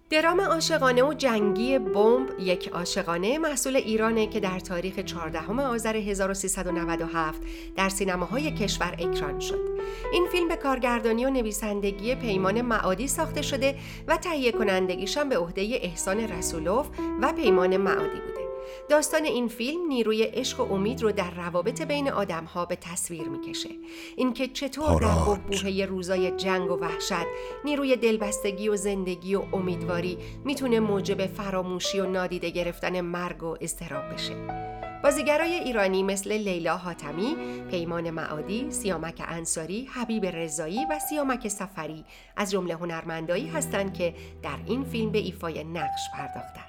درام عاشقانه و جنگی بمب یک عاشقانه محصول ایرانه که در تاریخ 14 آذر 1397 در سینماهای کشور اکران شد. این فیلم به کارگردانی و نویسندگی پیمان معادی ساخته شده و تهیه کنندگیشان به عهده احسان رسولوف و پیمان معادی بوده. داستان این فیلم نیروی عشق و امید رو در روابط بین آدم‌ها به تصویر می‌کشه. اینکه چطور در بحبوحه روزای جنگ و وحشت نیروی دلبستگی و زندگی و امیدواری میتونه موجب فراموشی و نادیده گرفتن مرگ و اضطراب بشه. بازیگرای ایرانی مثل لیلا حاتمی، پیمان معادی، سیامک انصاری، حبیب رضایی و سیامک سفری از جمله هنرمندایی هستند که در این فیلم به ایفای نقش پرداختند.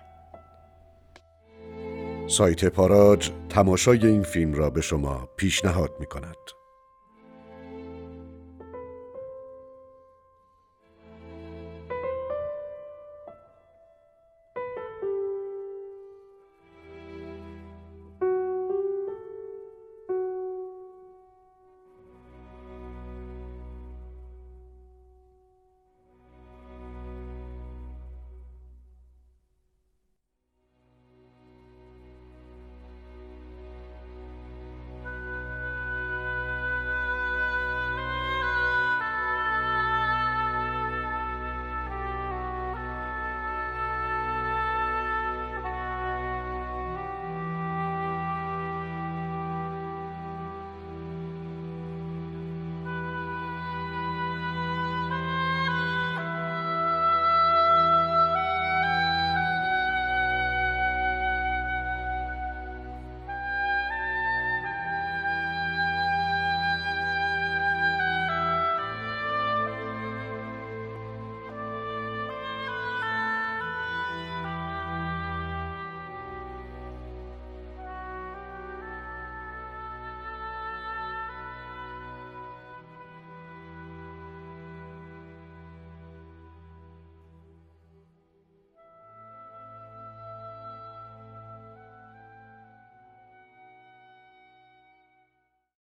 سایت پاراج تماشای این فیلم را به شما پیشنهاد می‌کند.